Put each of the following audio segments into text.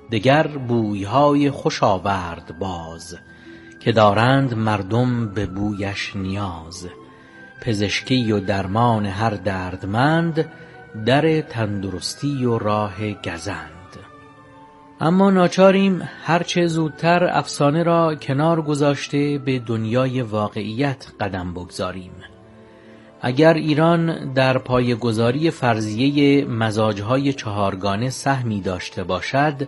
دگر بویهای خوش آورد باز، که دارند مردم به بویش نیاز. پزشکی و درمان هر دردمند، در تندرستی و راه گزند. اما ناچاریم هرچه زودتر افسانه را کنار گذاشته به دنیای واقعیت قدم بگذاریم. اگر ایران در پایه‌گذاری فرضیه مزاج‌های چهارگانه سهمی داشته باشد،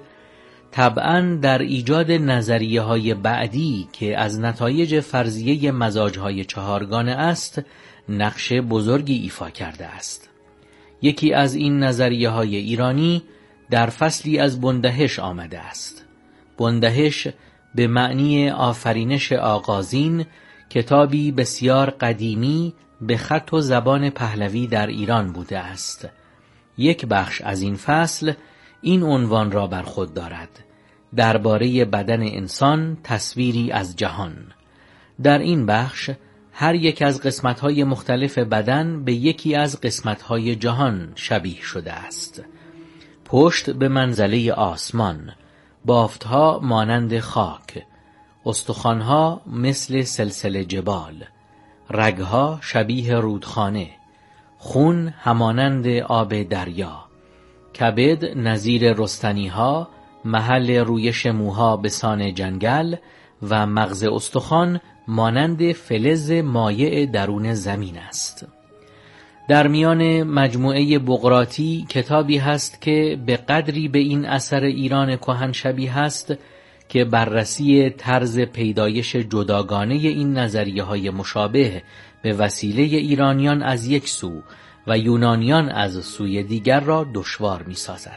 طبعاً در ایجاد نظریه‌های بعدی که از نتایج فرضیه مزاج‌های چهارگانه است، نقش بزرگی ایفا کرده است. یکی از این نظریه‌های ایرانی در فصلی از بندهش آمده است. بندهش به معنی آفرینش آغازین، کتابی بسیار قدیمی به خط و زبان پهلوی در ایران بوده است. یک بخش از این فصل این عنوان را بر خود دارد: درباره بدن انسان تصویری از جهان. در این بخش هر یک از قسمت‌های مختلف بدن به یکی از قسمت‌های جهان شبیه شده است. پشت به منزله آسمان، بافت‌ها مانند خاک، استخوان‌ها مثل سلسله جبال، رگ‌ها شبیه رودخانه، خون همانند آب دریا، کبد نظیر رستنی‌ها، محل رویش موها به سان جنگل و مغز استخوان مانند فلز مایع درون زمین است. در میان مجموعه بقراطی کتابی هست که به قدری به این اثر ایران کهن شبیه است که بررسی طرز پیدایش جداگانه این نظریه‌های مشابه به وسیله ایرانیان از یک سو و یونانیان از سوی دیگر را دشوار می‌سازد.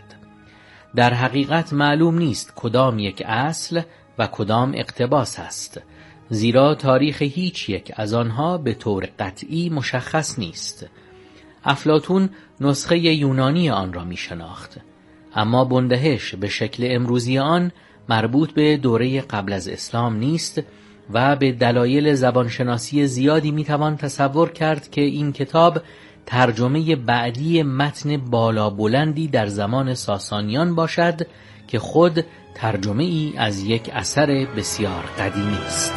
در حقیقت معلوم نیست کدام یک اصل و کدام اقتباس است، زیرا تاریخ هیچ یک از آنها به طور قطعی مشخص نیست. افلاطون نسخه یونانی آن را می شناخت، اما بندهش به شکل امروزی آن مربوط به دوره قبل از اسلام نیست و به دلایل زبانشناسی زیادی می توان تصور کرد که این کتاب ترجمه بعدی متن بالا بلندی در زمان ساسانیان باشد که خود ترجمه ای از یک اثر بسیار قدیمی است.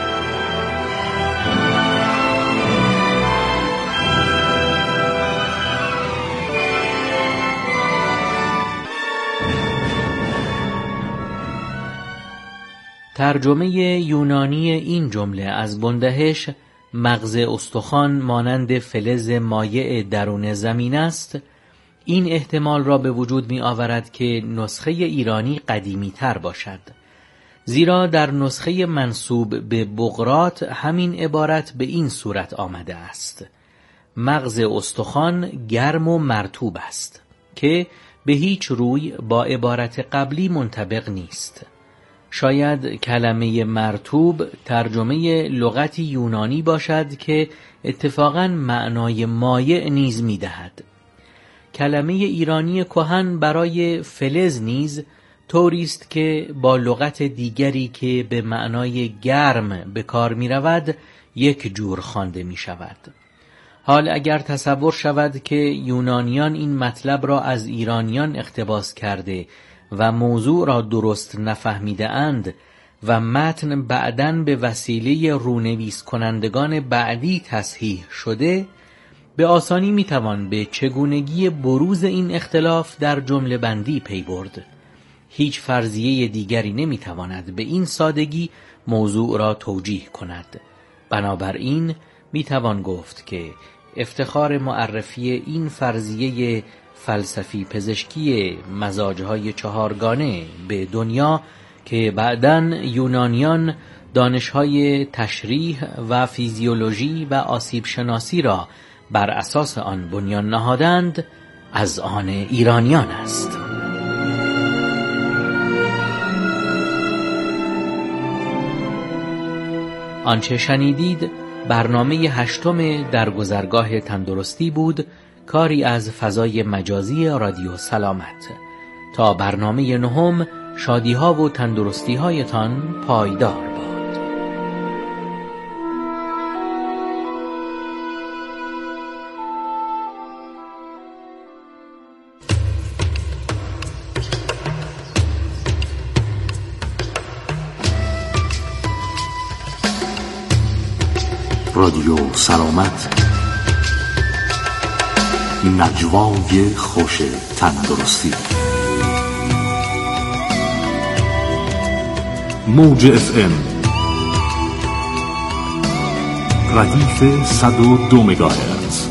ترجمه یونانی این جمله از بندهش، مغز استخوان مانند فلز مایع درون زمین است، این احتمال را به وجود می آورد که نسخه ایرانی قدیمی تر باشد، زیرا در نسخه منسوب به بقراط همین عبارت به این صورت آمده است: مغز استخوان گرم و مرطوب است، که به هیچ روی با عبارت قبلی منطبق نیست. شاید کلمه مرطوب ترجمه لغتی یونانی باشد که اتفاقاً معنای مایع نیز می دهد. کلمه ایرانی کهن برای فلز نیز طوری است که با لغت دیگری که به معنای گرم به کار می رود یک جور خوانده می شود. حال اگر تصور شود که یونانیان این مطلب را از ایرانیان اقتباس کرده و موضوع را درست نفهمیده اند و متن بعداً به وسیله رونویس کنندگان بعدی تصحیح شده، به آسانی میتوان به چگونگی بروز این اختلاف در جمله بندی پی برد. هیچ فرضیه دیگری نمیتواند به این سادگی موضوع را توجیه کند. بنابراین میتوان گفت که افتخار معرفی این فرضیه فلسفی پزشکی مزاجهای چهارگانه به دنیا که بعداً یونانیان دانشهای تشریح و فیزیولوژی و آسیب شناسی را بر اساس آن بنیان نهادند، از آن ایرانیان است. آنچه شنیدید برنامه 8 در گذرگاه تندرستی بود، کاری از فضای مجازی رادیو سلامت. تا برنامه 9 شادی‌ها و تندرستی‌هایتان پایدار. رادیو سلامت، نجوای خوش تندرستی. موج FM ردیف 102 مگاهرتز.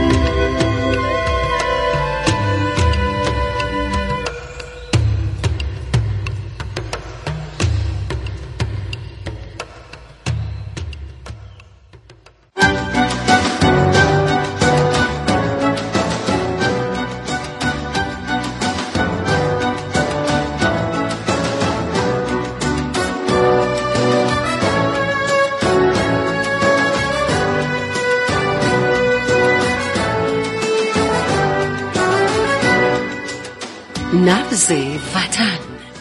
نبض وطن.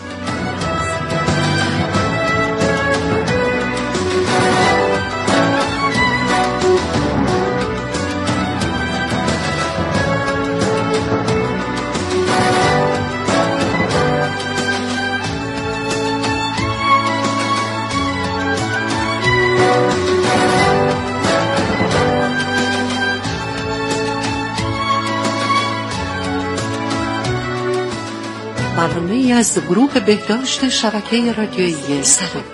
برنامه‌ای از گروه بهداشت شبکه رادیویی سلامت.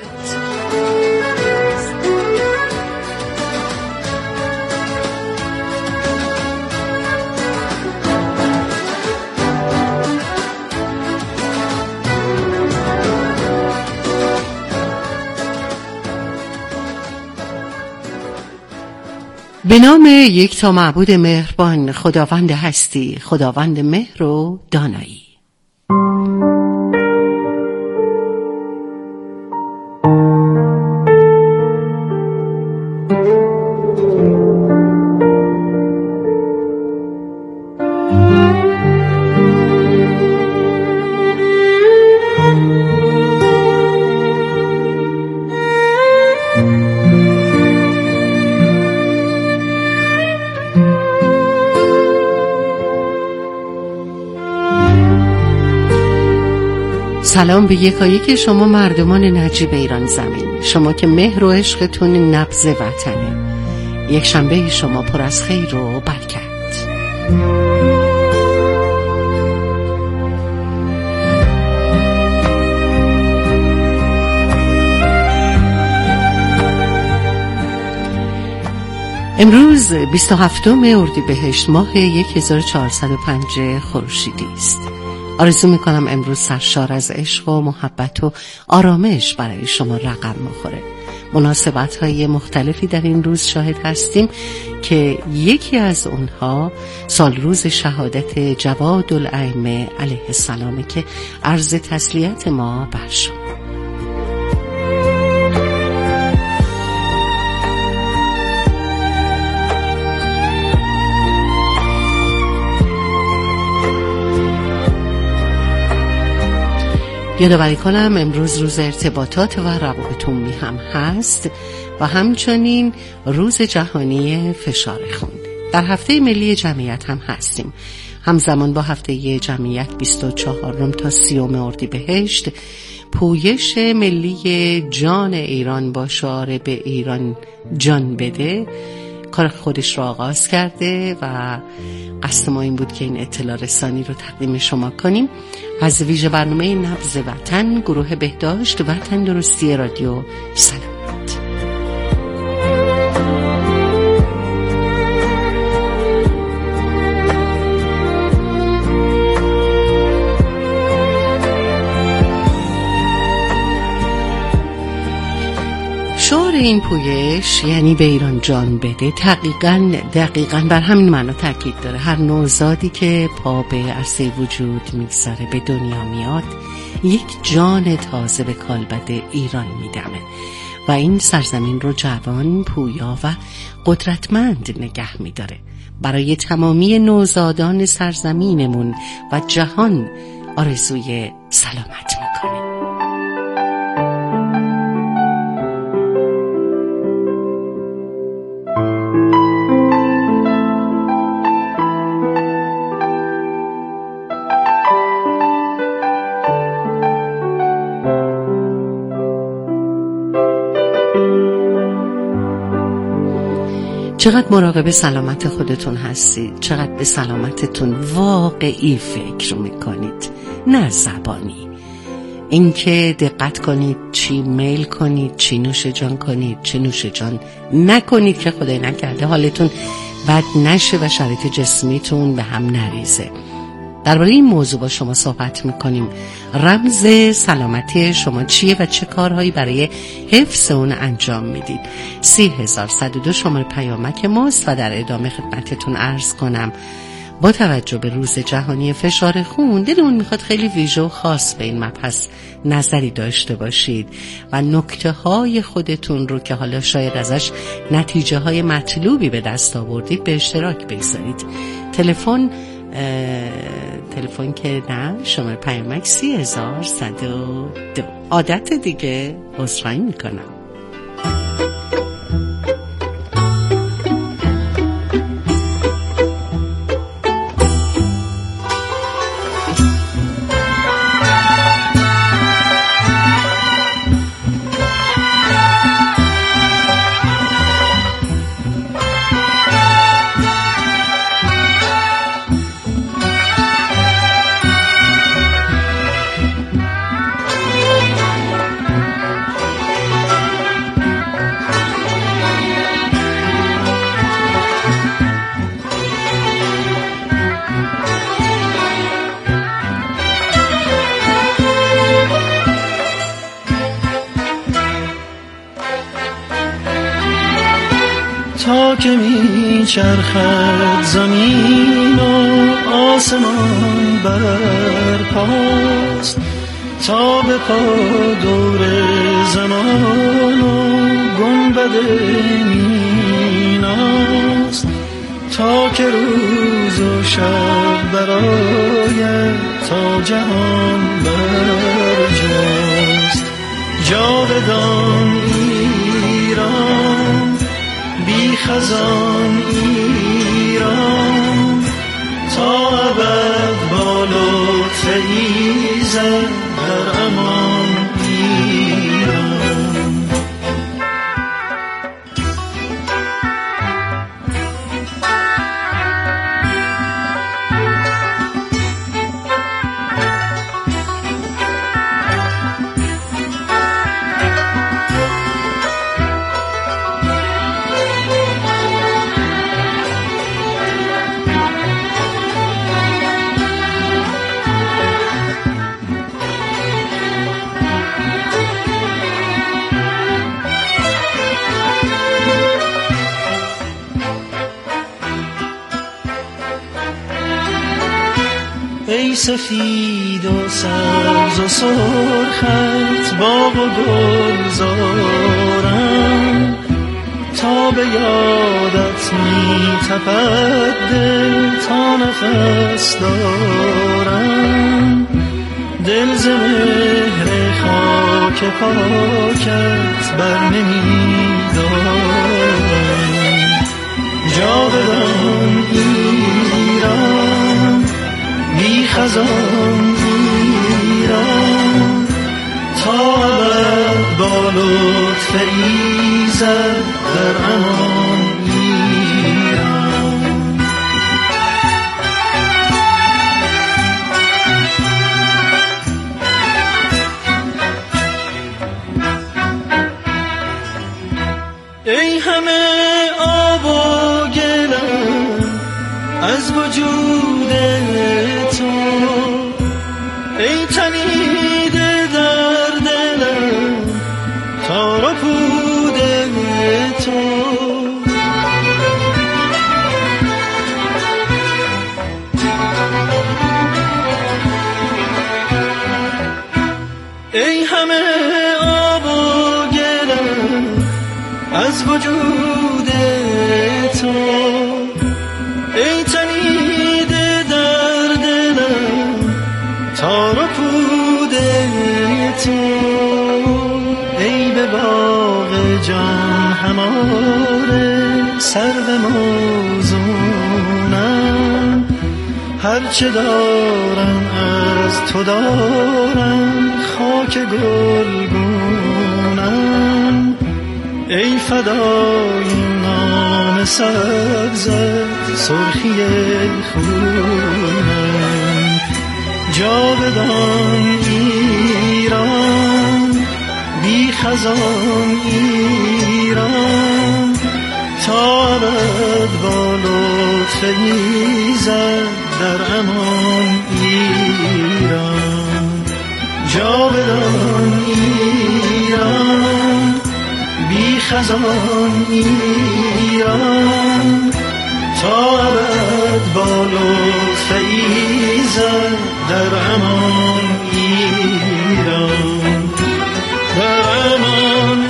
به نام یکتا معبود مهربان، خداوند هستی، خداوند مهر و دانایی. سلام به یکایک شما مردمان نجیب ایران زمین، شما که مهر و عشقتون نبض وطنه. یک شنبه شما پر از خیر و برکت. امروز 27 اردیبهشت ماه 1405 خورشیدی است. آرزو میکنم امروز سرشار از عشق و محبت و آرامش برای شما رقم بخوره. مناسبت‌های مختلفی در این روز شاهد هستیم که یکی از اونها سال روز شهادت جوادالائمه علیه السلام که عرض تسلیت ما بر شما. یادآوری کنم امروز روز ارتباطات و روابط عمومی هم هست و همچنین روز جهانی فشار خون. در هفته ملی جمعیت هم هستیم. همزمان با هفته جمعیت 24 تا 30 اردیبهشت پویش ملی جان ایران با شعار به ایران جان بده کار خودش را آغاز کرده و قصد ما این بود که این اطلاع رسانی رو تقدیم شما کنیم از ویژه برنامه نبض وطن، گروه بهداشت و تندرستی رادیو سلامت. شعار این پویش یعنی به ایران جان بده دقیقاً بر همین معنا تاکید داره. هر نوزادی که پا به عرصه وجود میگذاره، به دنیا میاد، یک جان تازه به کالبد ایران میدمه و این سرزمین رو جوان، پویا و قدرتمند نگه میداره. برای تمامی نوزادان سرزمینمون و جهان آرزوی سلامت میکنه. چقدر مراقب سلامت خودتون هستید؟ چقدر به سلامتتون واقعی فکر میکنید؟ نه زبانی. اینکه دقت کنید چی میل کنید، چی نوش جان کنید، چی نوش جان نکنید که خدای نکرده حالتون بد نشه و شرایط جسمیتون به هم نریزه. درباره این موضوع با شما صحبت میکنیم. رمز سلامتی شما چیه و چه کارهایی برای حفظ اون انجام میدید؟ 30102 شماره پیامک ماست و در ادامه خدمتتون عرض کنم با توجه به روز جهانی فشار خون دلمون میخواد خیلی ویژه و خاص به این مبحث نظری داشته باشید و نکته های خودتون رو که حالا شاید ازش نتیجه های مطلوبی به دست آوردید به اشتراک بگذارید. تلفن که نه، شماره پیامک 30102. عادت دیگه عذرخواهی میکنم. تا که می چرخد زمین و آسمان برپاست، تا به پا دور زمان و گنبد میناست، تا که روز و شب برآید تا جهان برجاست. جاودان ایران، بی خزان ایران، تا ابد با لطف ایزد در امان ایران. ای سفید و سبز و سرخت باغ و گلزارم، تا به یادت می تپد دل تا نفس دارم. دل ز مهر خاک پاکت بر نمی دارم. جاودان ایران، بی خزان ایران، تا ابد با لطف ایزد در امان ایران. ای همه آب و گلم از وجود تو، ای تنیده در دلم تار و پود تو. ای همه آب و گلم از وجود تو، ای تنیده در دلم تار و پود تو. ای به باغ جان هماره سرو موزونم، هرچه دارم از تو دارم خاک گلگونم. ای فدای آسمان سبزت سرخی خونم. جاودان ایران بی خزان ایران، تا ابد با لطف ایزد در امان ایران. جاودان ایران بی خزان ایران، تا ابد با لطف ایزد در امان ایران. در امان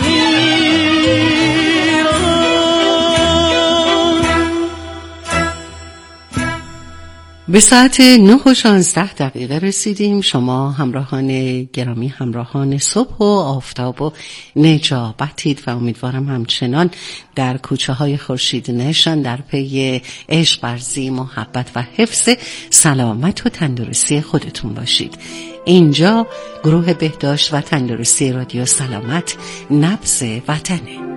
به ساعت 9:16 رسیدیم. شما همراهان گرامی، همراهان صبح و آفتاب و نجابتید و امیدوارم همچنان در کوچه های خورشید نشان در پی عشق ورزی، محبت و حفظ سلامت و تندرستی خودتون باشید. اینجا گروه بهداشت و تندرستی رادیو سلامت، نبض وطنه.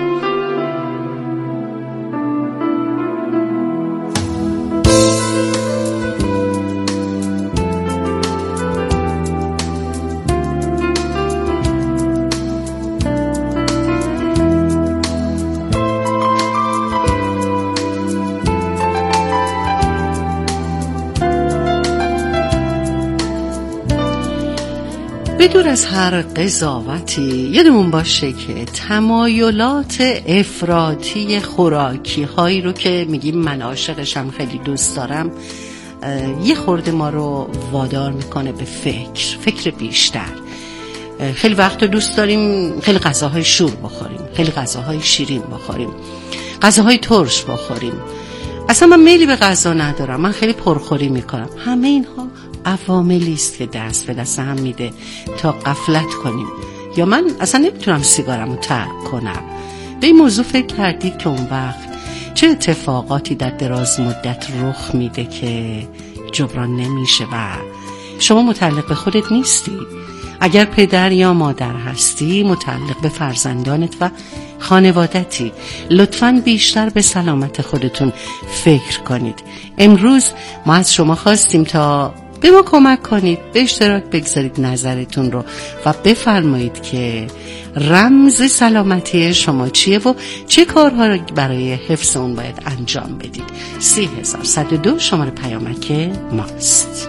بدون از هر قضاوتی یادمون باشه که تمایلات افراطی خوراکی هایی رو که میگیم من عاشقشم، خیلی دوست دارم، یه خورده ما رو وادار میکنه به فکر بیشتر. خیلی وقت دوست داریم خیلی غذاهای شور بخوریم، خیلی غذاهای شیرین بخوریم، غذاهای ترش بخوریم. اصلا من میلی به غذا ندارم، من خیلی پرخوری میکنم. همه اینها عواملی است که دست به دست هم میده تا غفلت کنیم. یا من اصلا نمیتونم سیگارمو ترک کنم. به این موضوع فکر کردید که اون وقت چه اتفاقاتی در دراز مدت رخ میده که جبران نمیشه و شما متعلق به خودت نیستی؟ اگر پدر یا مادر هستی، متعلق به فرزندانت و خانوادتی. لطفاً بیشتر به سلامت خودتون فکر کنید. امروز ما از شما خواستیم تا به ما کمک کنید، به اشتراک بگذارید نظرتون رو و بفرمایید که رمز سلامتی شما چیه و چه کارها رو برای حفظ اون باید انجام بدید. 30102 شماره پیامک ماست.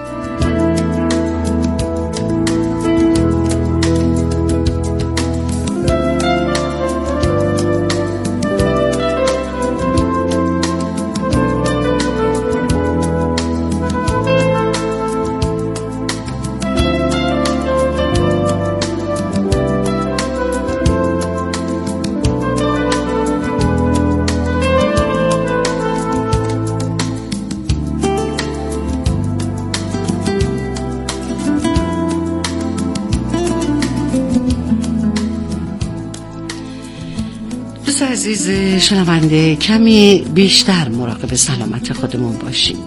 عزیز شنونده، کمی بیشتر مراقب سلامت خودمون باشیم.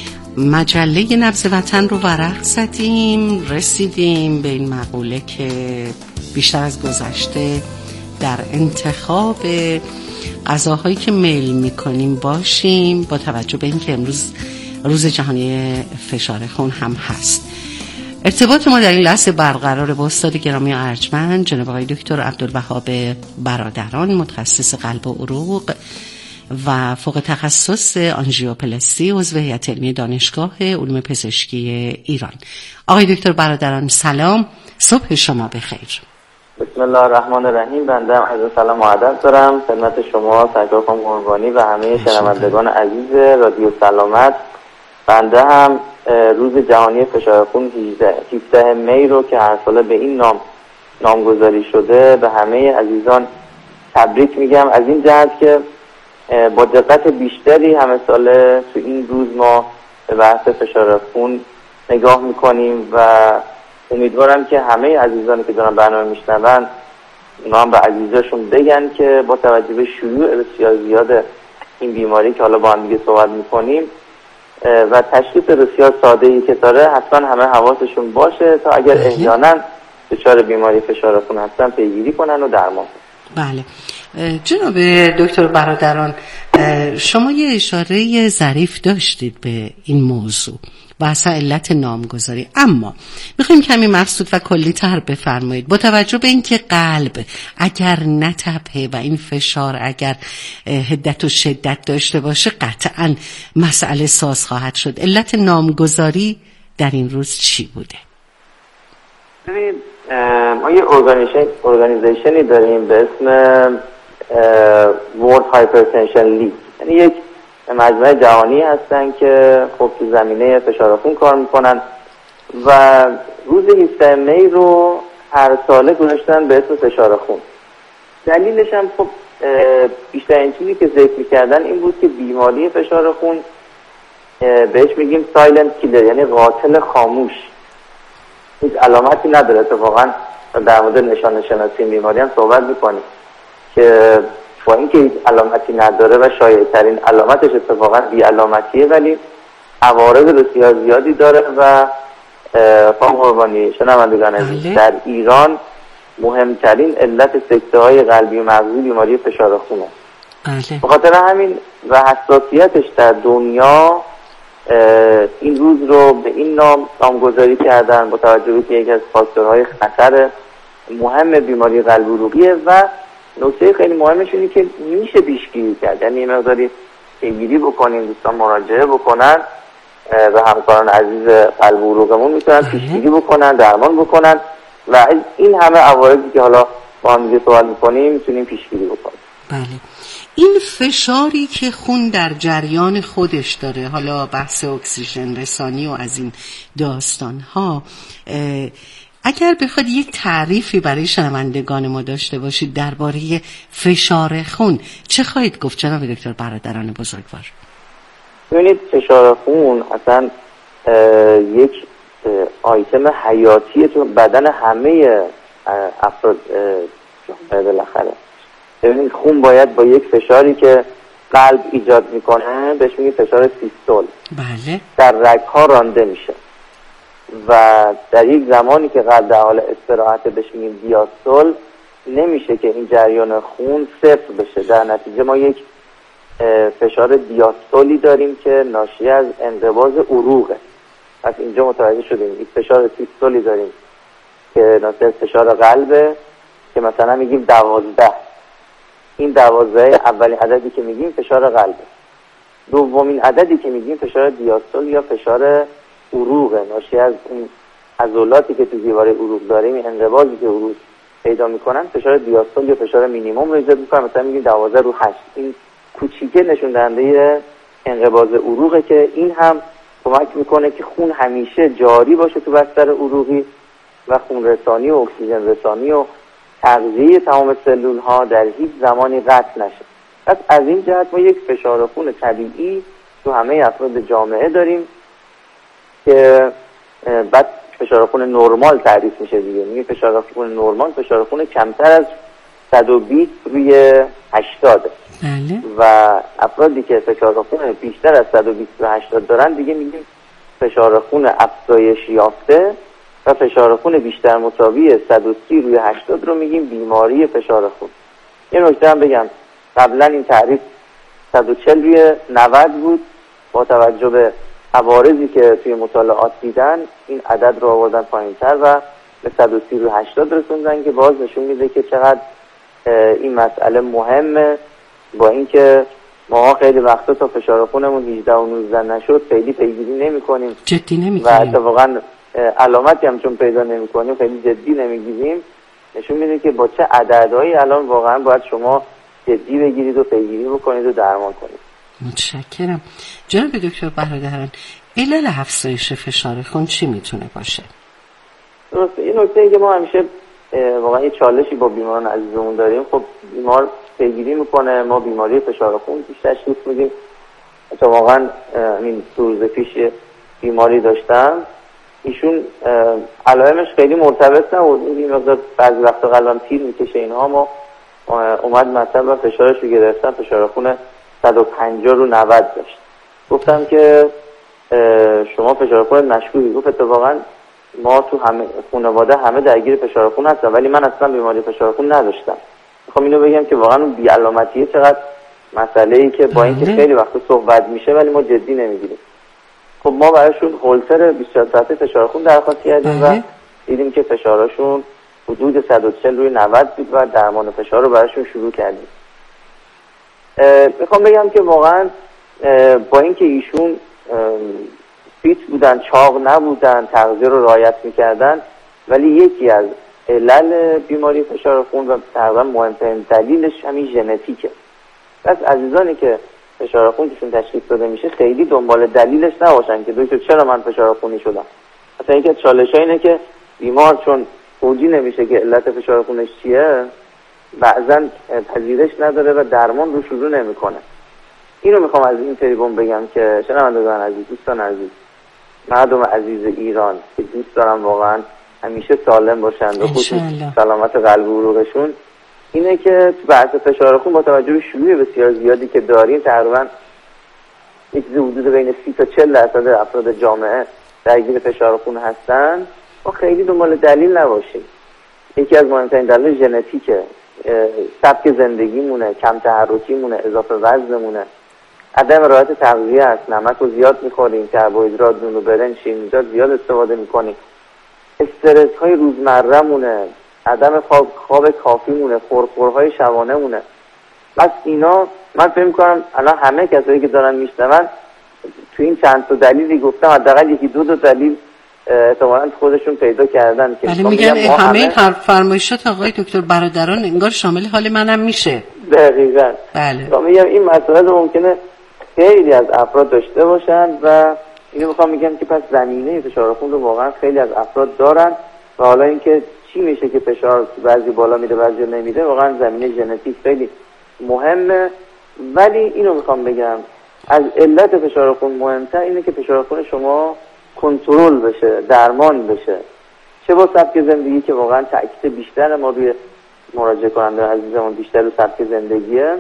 مجله نبض وطن رو ورق زدیم، رسیدیم به این مقوله که بیشتر از گذشته در انتخاب غذاهایی که میل میکنیم باشیم، با توجه به اینکه امروز روز جهانی فشار خون هم هست. ارتباط ما در این لحظه برقرار با استاد گرامی ارجمند جناب آقای دکتر عبدالوهاب برادران، متخصص قلب و عروق و فوق تخصص آنژیوپلاستی، عضو هیئت علمی دانشگاه علوم پزشکی ایران. آقای دکتر برادران سلام، صبح شما بخیر. بسم الله الرحمن الرحیم. بنده هم عرض سلام و ادب دارم خدمت شما سرکار خانم قربانی و همه شنوندگان عزیز رادیو سلامت. بنده هم روز جهانی فشار خون 17 می رو که هر ساله به این نامگذاری شده به همه عزیزان تبریک میگم، از این جهت که با دقت بیشتری همه ساله تو این روز ما به بحث فشار خون نگاه میکنیم و امیدوارم که همه عزیزانی که دارن برنامه میشنون اونا هم به عزیزاشون بگن که با توجه به شیوع بسیار زیاد این بیماری که حالا با هم دیگه صحبت میکنیم و تشخیص بسیار ساده‌ای که داره، حتما همه حواسشون باشه تا اگر احیانا دچار بیماری فشار خون هستن پیگیری کنن و درمان. بله، جناب دکتر برادران، شما یه اشاره ظریف داشتید به این موضوع و اصلا علت نامگذاری، اما میخوایم کمی مبسوط و کلی تر بفرمایید با توجه به اینکه قلب اگر نتپه و این فشار اگر حدت و شدت داشته باشه قطعا مسئله ساز خواهد شد. علت نامگذاری در این روز چی بوده؟ ببینید ما یه ارگانیزیشنی داریم به اسم World Hypertension League، یعنی یک مجموعه جهانی هستن که خب تو زمینه فشار خون کار میکنن و روز 17 می رو هر ساله گذاشتن به اسم فشار خون. دلیلش هم خب بیشترین چیزی که ذکر میکردن این بود که بیماری فشار خون بهش میگیم سایلنت کیلر، یعنی قاتل خاموش، هیچ علامتی نداره. اتفاقا در مورد نشان شناسی بیماری هم صحبت میکنیم که با اینکه هیچ علامتی نداره و شایع‌ترین علامتش اتفاقا بی علامتیه، ولی عوارض بسیار زیادی داره و خانم قربانی شنوندگان عزیز، در ایران مهمترین علت سکته‌های قلبی و مغزی بیماری فشار خونه. به خاطر همین و حساسیتش در دنیا این روز رو به این نام نامگذاری کردن با توجه به که یکی از فاکتورهای خطر مهم بیماری قلبی عروقیه و نکته خیلی مهمش اینه که میشه پیشگیری کرد، یعنی یه مقداری پیگیری بکنیم، دوستان مراجعه بکنن و همکاران عزیز قلب و عروقمون میتونن پیشگیری بکنن، درمان بکنن و این همه عوارضی که حالا با هم دیگه صحبت میکنیم میتونیم پیشگیری بکنیم. بله، این فشاری که خون در جریان خودش داره، حالا بحث اکسیژن رسانی و از این داستان ها، اگر بخواد یک تعریفی برای شنوندگان ما داشته باشید درباره فشار خون چه خواهید گفت جناب دکتر برادران بزرگوار؟ ببینید فشار خون اصلا یک آیتم حیاتی تو بدن همه افراد بالاخره. ببینید خون باید با یک فشاری که قلب ایجاد میکنه بهش میگیم فشار سیستول، بله، در رگ‌ها رانده میشه و در یک زمانی که قلب در حال استراحت بهش میگیم دیاستول، نمیشه که این جریان خون صفر بشه. در نتیجه ما یک فشار دیاستولی داریم که ناشی از انقباض عروقه. پس اینجا متوجه شدیم یک فشار سیستولی داریم که ناشی از فشار قلبه که مثلا میگیم 12، این 12 اولین عددی که میگیم فشار قلبه. دومین عددی که میگیم فشار دیاستول یا فشار عروقه، ناشی از اون عضلاتی که تو دیواره عروق داریم، این انقباضی که عروق پیدا میکنن فشار دیاستول یا فشار مینیمم رو ایجاد میکنن. مثلا میگیم 12/8، این کوچیکه نشون دهنده انقباض عروقه که این هم کمک میکنه که خون همیشه جاری باشه تو بستر عروقی و خون رسانی و اکسیژن رسانی و تغذیه تمام سلول ها در هیچ زمانی قطع نشه. پس از این جهت ما یک فشار خون طبیعی تو همه افراد جامعه داریم که بعد فشار خون نرمال تعریف میشه دیگه. میگه فشار خون نرمال فشار خون کمتر از 120 روی 80. بله. و افرادی که فشار خون بیشتر از 120 روی 80 دارن دیگه میگیم فشار خون افزایش یافته و فشار خون بیشتر مساوی 130 روی 80 رو میگیم بیماری فشار خون. یه نکته هم بگم، قبلا این تعریف 140 روی 90 بود، با توجه به عوارضی که توی مطالعات دیدن این عدد رو آوردن پایین‌تر و به 130 روی 80 رسوندن که باز نشون میده که چقدر این مسئله مهمه، با اینکه ما خیلی وقتا تا فشار خونمون 18 و 19 نشد خیلی پیگیری نمی‌کنیم، جدی نمی‌کنیم و اتفاقا علامتی هم چون پیدا نمی‌کنیم خیلی جدی نمی‌گیریم. نشون میده که با چه عددهایی الان واقعا باید شما جدی بگیرید و پیگیری بکنید و درمان کنید. متشکرم. جناب دکتر برادران، علل افزایش فشار خون چی میتونه باشه؟ درسته، یه نکته که ما همیشه واقعا یه چالشی با بیماران عزیزمون داریم. خب بیمار پیگیری میکنه، ما بیماری فشار خون پیش تشخیص میدیم. واقعا این روز پیش بیماری داشتم، ایشون علائمش خیلی مرتبط نبود، این مقدار بعضی وقتا قلبم تیر میکشه اینها، ما اومد مثلا فشارش رو گرفتم، فشار خون 150 رو 90 داشت. گفتم که شما فشار خون مشکوکی. گفت اتفاقا ما تو همه خانواده همه درگیر فشار خون هستن ولی من اصلا بیماری فشار خون نداشتم. میخوام اینو بگم که واقعا اون بی‌علامتیه چقدر مسئله‌ای که با اینکه خیلی وقتا صحبت میشه ولی ما جدی نمیگیریم. خب ما براشون هولتر 24 ساعته فشار خون درخواست کردیم و دیدیم که فشارشون حدود 140 روی 90 بود و درمان فشار رو براشون شروع کردیم. میخوام بگم که واقعا با اینکه ایشون فیت بودن، چاق نبودن، تغذیه رو رعایت میکردن، ولی یکی از علل بیماری فشار خون و تقریبا مهمترین دلیلش همین ژنتیکه. پس عزیزانی که فشار خونشون تشخیص داده میشه خیلی دنبال دلیلش نباشن که دکتر چرا من فشار خونی شدم. مثلا اینکه چالش‌ها اینه که بیمار چون توجیه نمیشه که علت فشار خونش چیه، بعضا پذیرش نداره و درمان رو شروع نمیکنه. اینو میخوام از این تریبون بگم که شنوندگان عزیز، دوستان عزیز، مردم عزیز ایران که دوست دارم واقعا همیشه سالم باشند و خصوص سلامت قلب و عروقشون، اینه که بحث فشار خون با توجه به شیوع بسیار زیادی که داریم، تقریبا یک حدود بین 30 تا 40% افراد جامعه درگیر فشار خون هستن، ما خیلی دنبال دلیل نباشیم. یکی از مهمترین دلایل ژنتیکه، سبک زندگیمونه، کم تحرکیمونه، اضافه وزنمونه، عدم رعایت تغذیه است، نمک رو زیاد میخوریم، کربوهیدرات، نون و برنج، شیرینیجات زیاد استفاده میکنیم، استرس های روزمره مونه، عدم خواب کافی مونه، خورخورهای شبانه مونه. بس اینا من فکر می‌کنم الان همه کسایی که دارن میشنون تو این چند تا دلیلی گفتم، حداقل یکی دو دلیل احتمالاً خودشون پیدا کردن که ولی میگن همه این فرمایشات آقای دکتر برادران انگار شامل حال منم میشه. دقیقاً. بله. میگم این مسئله ممکنه خیلی از افراد داشته باشن و اینو میخوام میگم که پس زمینه فشار خون رو واقعا خیلی از افراد دارن و حالا اینکه چی میشه که فشار بعضی بالا میره بعضی نمیده، واقعا زمینه ژنتیک خیلی مهمه. ولی اینو میخوام بگم از علت فشار خون مهمتر اینه که فشار خون شما کنترل بشه، درمان بشه، چه با سبک زندگی که واقعا تاکید بیشتر ما روی مراجعه کننده عزیزمون بیشتر رو سبک زندگیه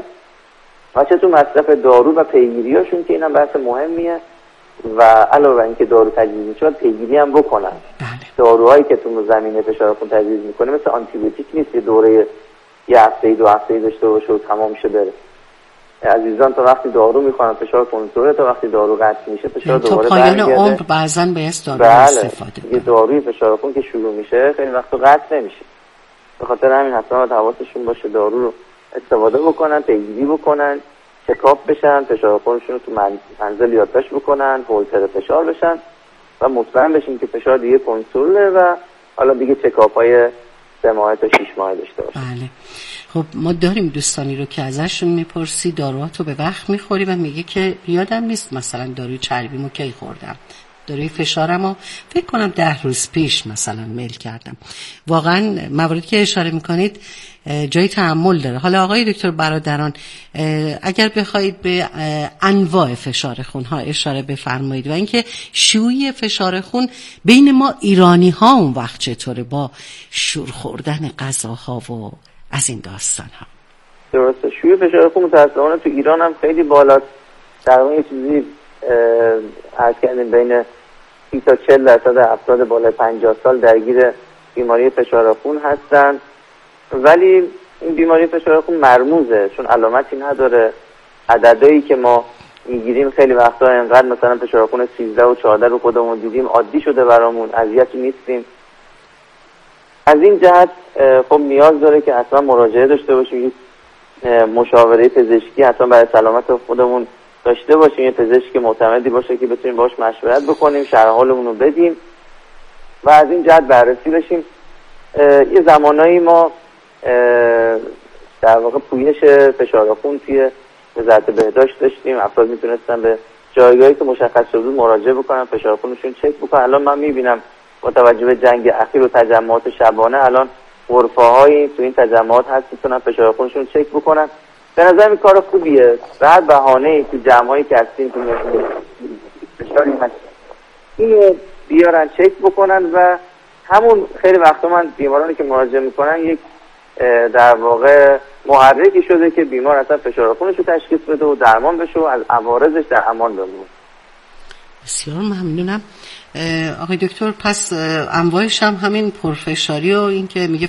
و چه تو مصرف دارو و پیگیریاشون که اینم بحث مهمیه و علاوه بر اینکه دارو تجویز میشه پیگیری هم بکنن. داروهایی که تو زمینه فشار خون تجویز میکنه مثل آنتی بیوتیک نیست که دوره یه هفته دو هفته داشته باشه و تمام شه بره. عزیزان تا وقتی دارو میخورن فشار کنترل، تا وقتی دارو قطع میشه فشار دوباره برمیگرده. تا پایان عمر بعضن باید دارو استفاده کنه. یه داروی فشار خون که شروع میشه خیلی وقتا قطع نمیشه. به خاطر همین حتما حواسشون باشه دارو رو استفاده بکنن، پیگیری بکنن، چکاپ بشن، فشار خونشون رو تو منزل یادداشت بکنن، هولتر فشار بشن و مطمئن بشین که فشار دیگه کنترله و حالا دیگه چکاپ‌های 3 ماه تا 6 ماه داشته باشه. بله. خب ما داریم دوستانی رو که ازشون میپرسی داروهاتو به وقت میخوری و میگه که یادم نیست مثلا داروی چربیمو کی خوردم، داروی فشارمو فکر کنم 10 روز پیش مثلا میل کردم. واقعا مواردی که اشاره میکنید جای تأمل داره. حالا آقای دکتر برادران اگر بخواید به انواع فشار خون ها اشاره بفرمایید و اینکه شیوع فشار خون بین ما ایرانی ها اون وقت چطوره با شور خوردن غذاها و از این داستان ها؟ درسته، شیوع فشار خون متأسفانه تو ایران هم خیلی بالاست. تقریبا یه چیزی عرض کردیم بین 30 تا 40% افراد بالای 50 سال درگیر بیماری فشار خون هستن، ولی این بیماری فشار خون مرموزه چون علامتی نداره. عددهایی که ما میگیریم خیلی وقتا اینقدر مثلا فشار خون 13 و 14 رو خودمون دیدیم عادی شده برامون، اذیتی نیستیم. از این جهت خب نیاز داره که اصلا مراجعه داشته باشیم، مشاوره پزشکی حتما برای سلامت خودمون داشته باشیم، یه پزشک معتمدی باشه که بتونیم باهاش مشورت بکنیم، شرح حالمون رو بدیم و از این جهت بررسی بشیم. یه زمانایی ما در واقع پویش فشار خون توی وزارت بهداشت داشتیم، افراد میتونستن به جایگاهی که مشخص شده بود مراجعه بکنن، فشار خونشون چک بکنن. الان من میبینم با توجه به جنگ اخیر و تجمعات شبانه الان غرفه‌هایی تو این تجمعات هست میتونن فشار خونشون چک بکنن. به نظر این کار خوبیه. هر بهانه‌ای تو جمعایی که هستیم تو فشاری هست اینو بیارن چک بکنن و همون خیلی وقتا من بیمارانی که مراجعه میکنن یک در واقع محرکی شده که بیمار اصلا فشار خونش رو تشخیص بده و درمان بشه و از عوارضش در امان بمونه. بسیار ممنونم آقای دکتر. پس انواعش هم همین پرفشاری و این که میگه